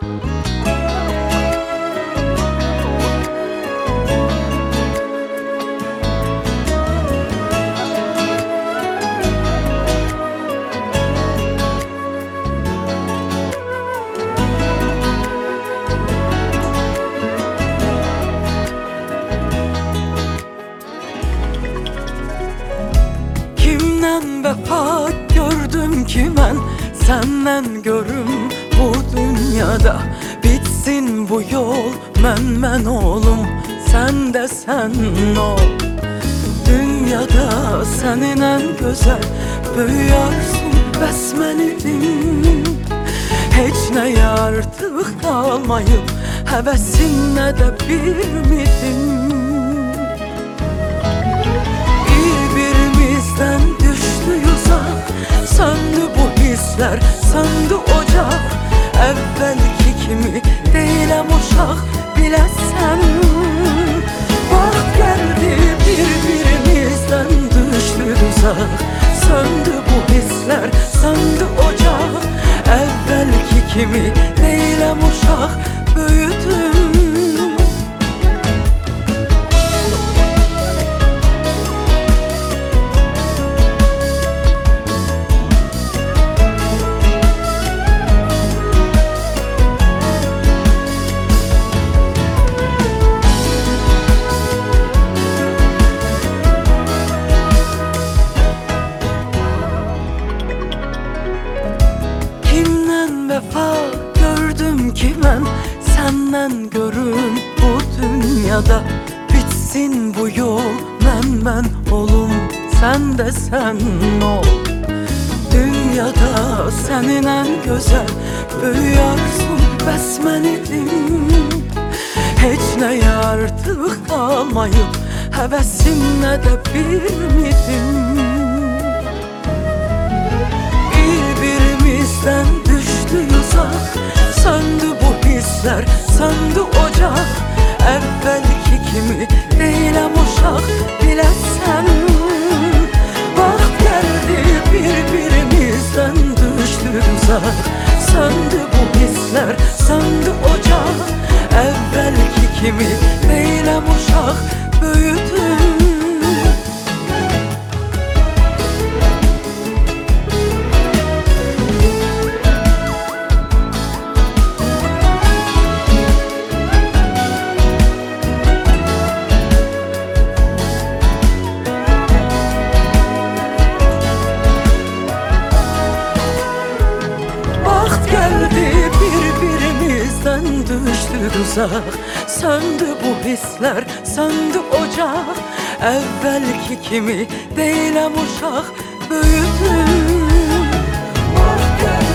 Vəfa gördüm ki mən səndən görüm bu dünyada. Bitsin bu yol, mən olum, sən də sən ol. Dünyada sənin ən gözəl böyüyarsın, bəs mən idim. Heç nəyə artıq qalmayıb, həvəsin nə də bir ümidim. Bir-birimizdən düşdük uzaq, söndü bu hisslər, söndü ocaq. Əvvəlki kimi deyiləm uşaq, biləsən. Vaxt gəldi, bir-birimizdən düşdük uzaq, söndü bu hisslər, söndü ocaq. Əvvəlki kimi deyiləm uşaq, böyüdüm. Vəfa gördüm ki mən səndən görüm bu dünyada. Bitsin bu yol, mən olum, sən də sən ol. Dünyada sənin ən gözəl böyüyarsın, bəs mən idim. Heç nəyə artıq qalmayıb, həvəsin nə də bir ümidim. Bir-birimizdən düşdük uzaq, söndü bu hisslər, söndü ocaq. Əvvəlki kimi deyiləm uşaq, biləsən. Vaxt gəldi, bir-birimizdən düşdük uzaq, söndü bu hisslər, söndü ocaq. Əvvəlki kimi deyiləm uşaq, böyüdüm. Bir-birimizdən düşdük uzaq, söndü bu hisslər, söndü ocaq. Əvvəlki kimi deyiləm uşaq, böyüdüm.